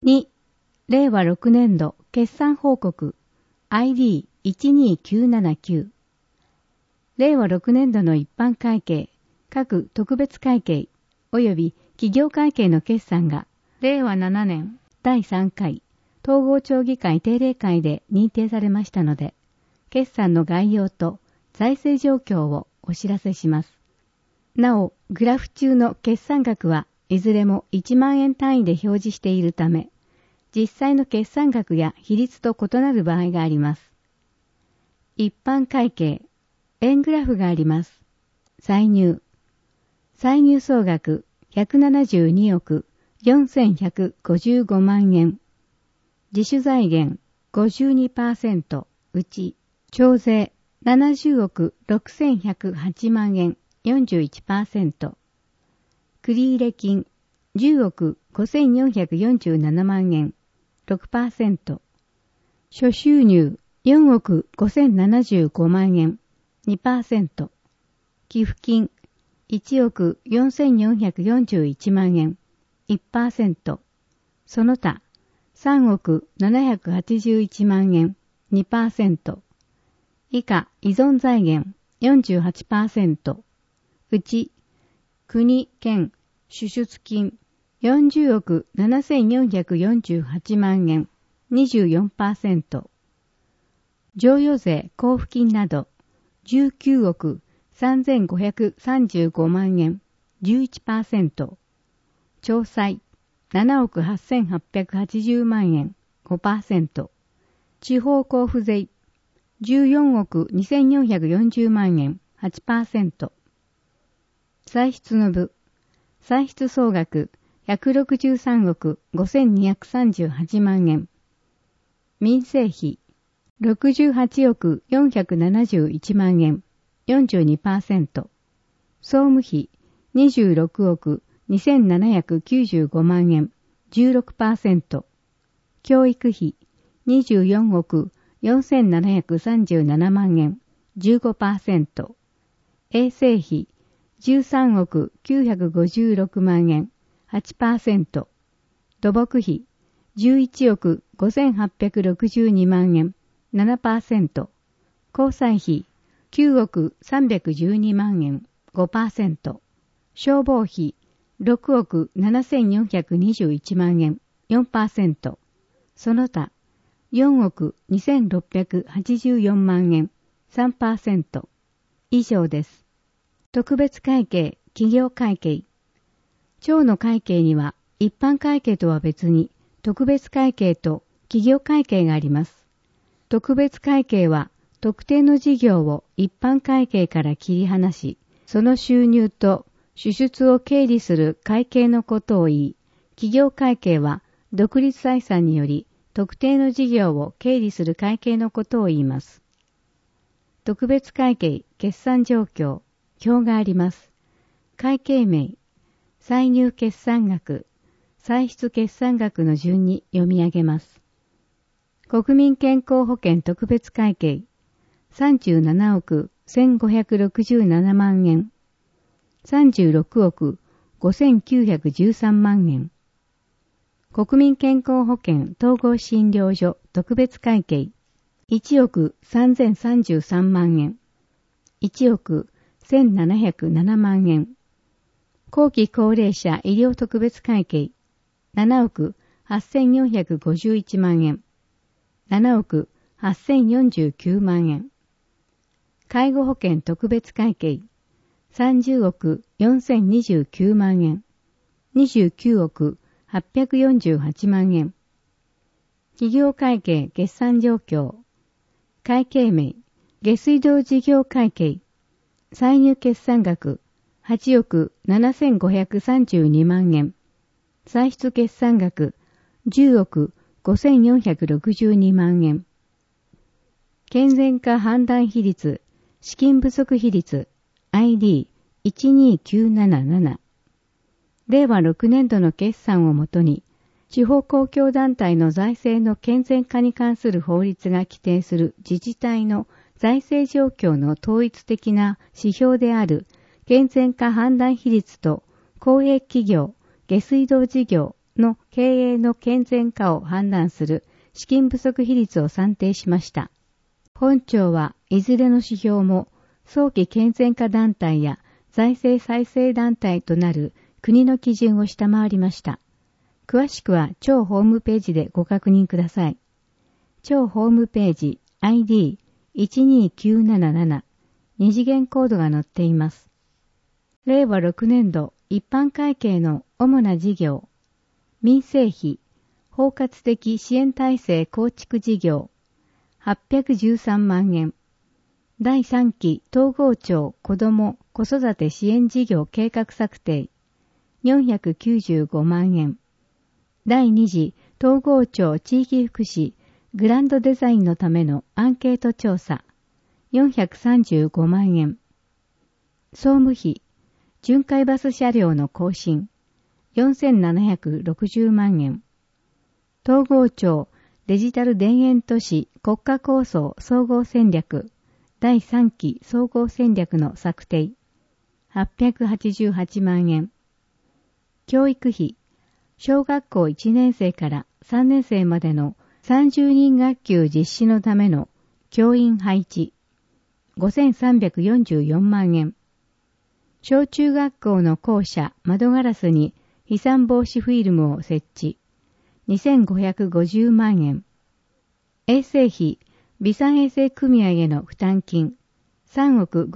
2、令和6年度決算報告 ID12979。令和6年度の一般会計、各特別会計及び企業会計の決算が令和7年第3回統合町議会定例会で認定されましたので、決算の概要と財政状況をお知らせします。なお、グラフ中の決算額はいずれも1万円単位で表示しているため、実際の決算額や比率と異なる場合があります。一般会計、円グラフがあります。歳入総額172億4155万円。自主財源 52%、うち、徴税70億6108万円 41%。繰入金10億5447万円 6%。諸収入4億5075万円 2%。寄付金1億4441万円 1%。その他3億781万円 2%。以下依存財源 48%。うち国・県支出金40億7448万円 24%。贈与税交付金など19億3535万円 11%。徴歳7億8880万円 5%。地方交付税14億2440万円 8%。歳出の部、歳出総額163億5238万円。民生費68億471万円 42%。総務費26億2795万円 16%。教育費24億4737万円 15%。衛生費13億956万円 8%。土木費11億5862万円 7%。交際費9億312万円 5%。消防費6億7421万円 4%。その他4億2684万円 3%。以上です。特別会計、企業会計。町の会計には一般会計とは別に特別会計と企業会計があります。特別会計は特定の事業を一般会計から切り離し、その収入と支出を経理する会計のことを言い、企業会計は独立採算により特定の事業を経理する会計のことを言います。特別会計決算状況、表があります。会計名、歳入決算額、歳出決算額の順に読み上げます。国民健康保険特別会計、37億1567万円。36億5913万円。国民健康保険統合診療所特別会計、1億3033万円。1億1707万円。後期高齢者医療特別会計、7億8451万円。7億8049万円。介護保険特別会計、30億4029万円。29億848万円。企業会計決算状況。会計名、下水道事業会計。歳入決算額8億7532万円。歳出決算額10億5462万円。健全化判断比率、資金不足比率 ID12977。令和6年度の決算をもとに、地方公共団体の財政の健全化に関する法律が規定する自治体の財政状況の統一的な指標である健全化判断比率と公営企業、下水道事業の経営の健全化を判断する資金不足比率を算定しました。本庁はいずれの指標も早期健全化団体や財政再生団体となる国の基準を下回りました。詳しくは庁ホームページでご確認ください。庁ホームページ ID12977 二次元コードが載っています。令和6年度一般会計の主な事業、民生費、包括的支援体制構築事業、813万円。第3期統合庁子ども・子育て支援事業計画策定、495万円。第2次統合庁地域福祉グランドデザインのためのアンケート調査、435万円。総務費、巡回バス車両の更新、4760万円。統合庁デジタル田園都市国家構想総合戦略第3期総合戦略の策定、888万円。教育費、小学校1年生から3年生までの30人学級実施のための教員配置、5344万円。小中学校の校舎窓ガラスに飛散防止フィルムを設置、2550万円。衛生費、備産衛生組合への負担金、3億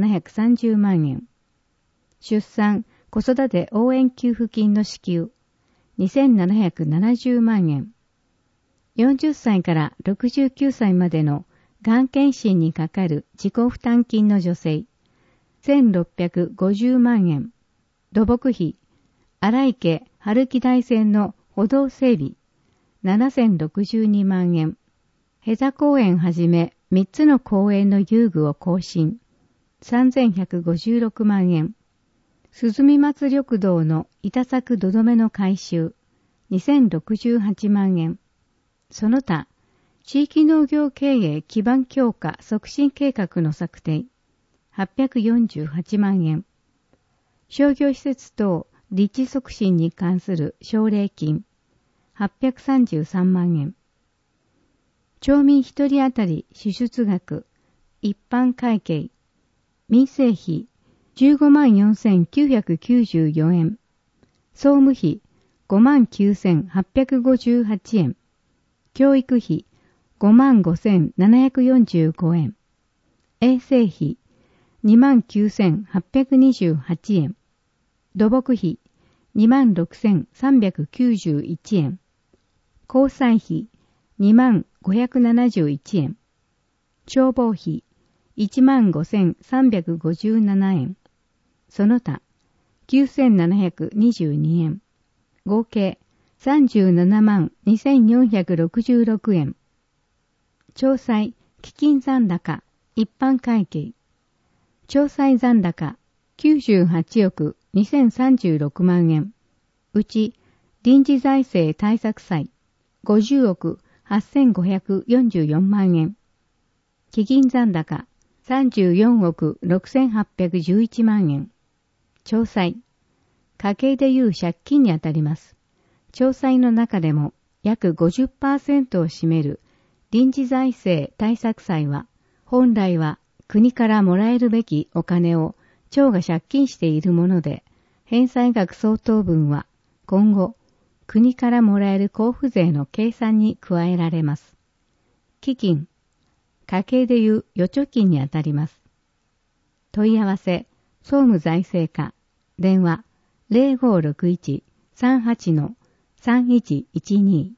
5730万円。出産・子育て応援給付金の支給、2770万円。40歳から69歳までのがん検診にかかる自己負担金の助成、1650万円。土木費、荒池春木台線の歩道整備、7062万円。ヘザ公園はじめ3つの公園の遊具を更新、3156万円。鈴見松緑道の板柵土留めの改修、2068万円。その他、地域農業経営基盤強化促進計画の策定、848万円。商業施設等立地促進に関する奨励金、833万円。町民一人当たり支出額、一般会計、民生費、154,994円。総務費、59,858円。教育費、55,745円。衛生費、29,828円。土木費、26,391円。交際費、2571円。消防費、15,357円。その他、9,722円。合計、372,466円。調債、基金残高、一般会計。調債残高、98億2036万円。うち、臨時財政対策債、50億8544万円。基金残高、34億6811万円。調債。家計でいう借金にあたります。調債の中でも約 50% を占める臨時財政対策債は、本来は国からもらえるべきお金を町が借金しているもので、返済額相当分は今後、国からもらえる交付税の計算に加えられます。基金。家計でいう預貯金にあたります。問い合わせ、総務財政課、電話、0561-38-3112